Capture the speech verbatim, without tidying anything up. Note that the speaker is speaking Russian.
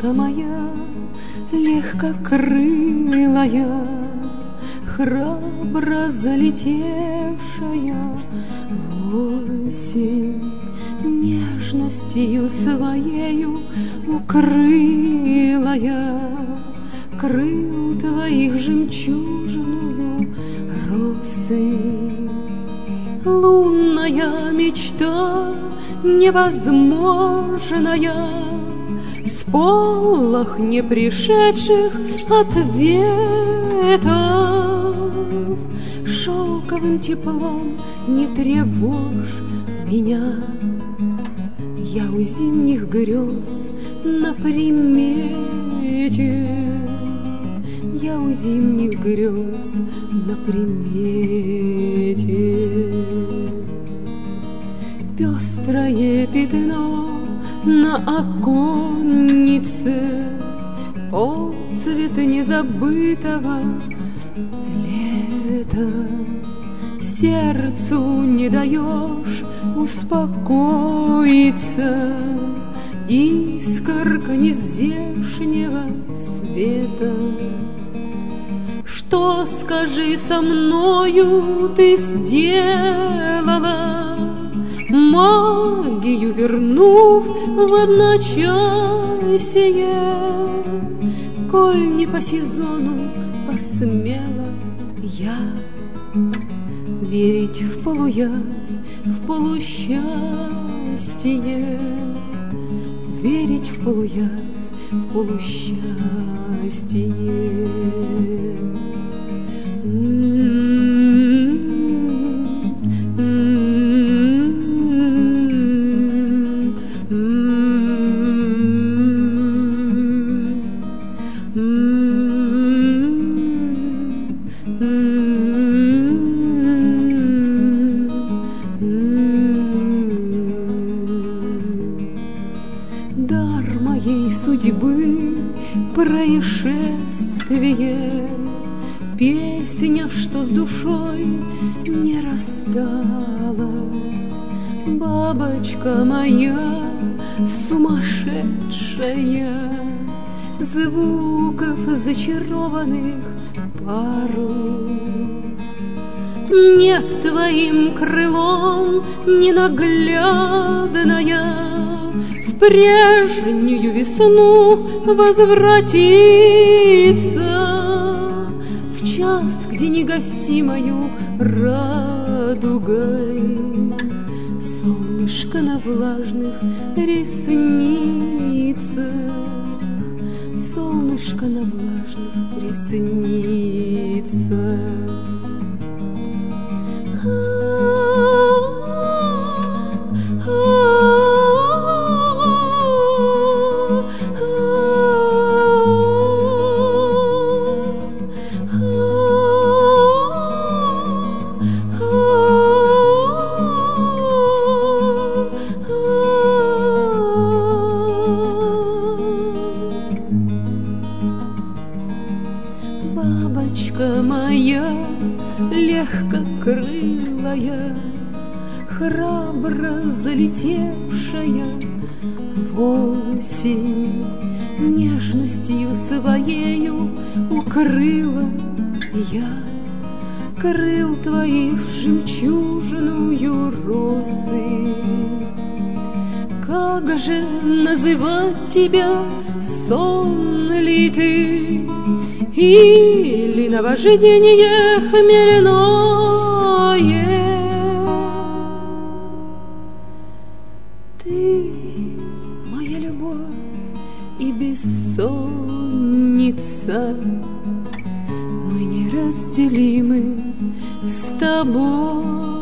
Бабочка моя, легкокрылая, храбро залетевшая в осень, нежностью своею укрыла я крыл твоих жемчужную россыпь. Лунная мечта невозможная, сполох не пришедших ответов, шелковым теплом не тревожь меня. Я у зимних грез на примете, я у зимних грез на примете. Пестрое пятно на оконнице, отцвет незабытого лета. Сердцу не даешь успокоиться, искорка нездешнего света. Что, скажи, со мною ты сделала, магию вернув в одночасье, коль не по сезону посмела я верить в полуявь, в полусчастье, верить в полуявь, в полусчастье. Дар моей судьбы происшествие, песня, что с душой не рассталась. Бабочка моя сумасшедшая, звуков зачарованных парус. Нет твоим крылом ненаглядная в прежнюю весну возвратиться, в час, где негасимою радугой солнышко на влажных ресницах, солнышко на влажных ресницах. Бабочка моя легкокрылая, храбро залетевшая в осень, нежностью своею укрыла я крыл твоих жемчужную россыпь. Как же называть тебя, сон ли ты или наваждение хмельное? Ты моя любовь и бессонница, мы неразделимы с тобой.